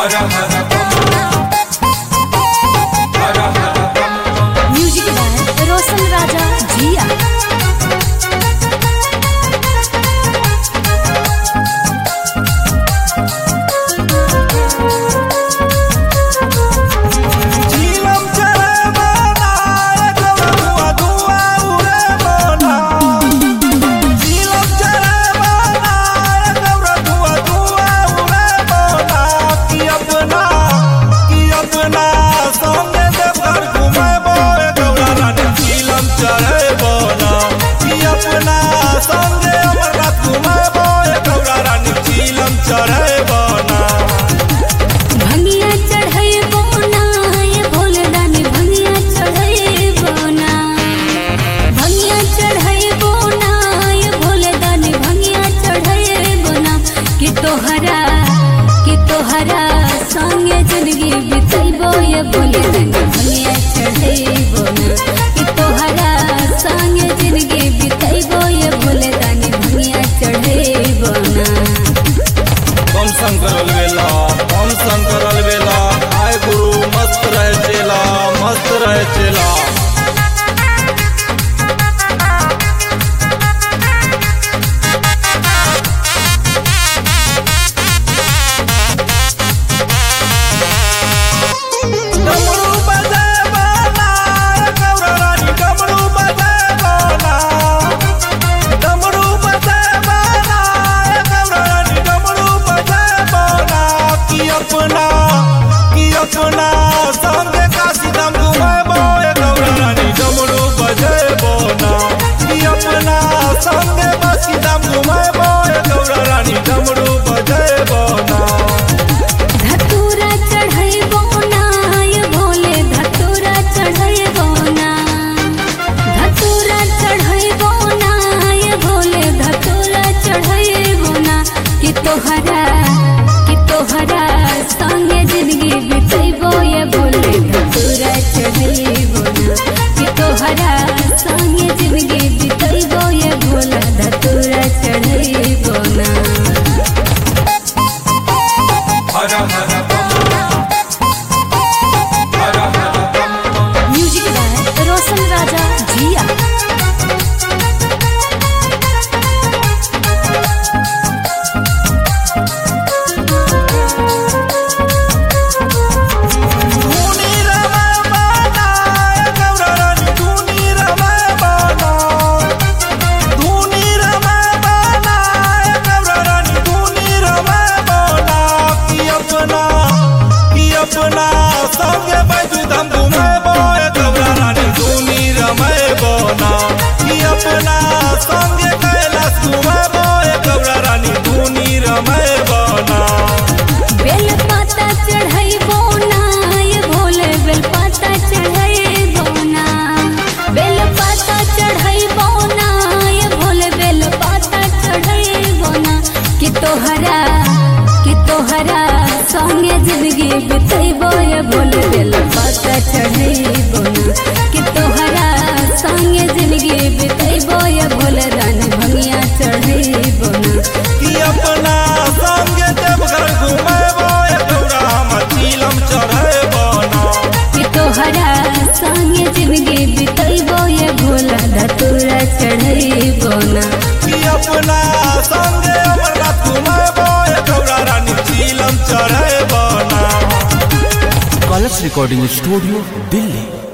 Har Har music by रोशन राजा जिया। तोहरा संगे जिंदगी बिताइबो ये बोले भंगिया चढ़ेबो ना कि तोहरा संगे जिंदगी बिताइबो ये बोले भंगिया चढ़ेबो ना। हम शंकर अलवेला आय गुरु मस्त रहे चेला मस्त रहे चेला। अपना संगे काशी धाम घुमाबो गौरानी डमरू बजेबो ना कि अपना संगे काशी धाम घुमाबो गौरानी डमरू बजेबो ना। धतूरा चढ़ैबो ना ये भोले धतूरा चढ़ैबो ना धतूरा चढ़ैबो ना ये भोले धतूरा चढ़ैबो ना कि तोहरा संगे जिंदगी बिताइबो ये बोले धतूरा चढ़ैबो ना कि तोहरा संगे जिंदगी बिताइबो ये बोला धतूरा चढ़ैबो ना। हर म्यूजिक बाय रोशन राजा जिया। अपना संगे बैजू धाम घुमाबो गौरानी धूनी रमाबो ना कि अपना संगे कैलाश घुमाबो गौरानी धूनी रमाबो ना। बेल पाता चढ़ैबो ना ये भोले बेल पाता चढ़ैबो ना बेल पाता चढ़ैबो ना ये भोले बेल पाता चढ़ैबो ना कि तोहरा संगे जिंदगी बिताइबो ये भोले बेल पाता चढ़ैबो ना कि तोहरा संगे जिंदगी बिताइबो ये भोले रानी भंगिया चढ़ैबो ना कि अपना संगे देवघर घुमाबो गौरा मचीलम चढ़ैबो ना कि तोहरा संगे जिंदगी बिताइबो ये भोला धतूरा चढ़ैबो ना कि अपना संगे अमरनाथ घुमाबो गौरानी चीलम चढ़ैबो ना। Colours recording studio Delhi.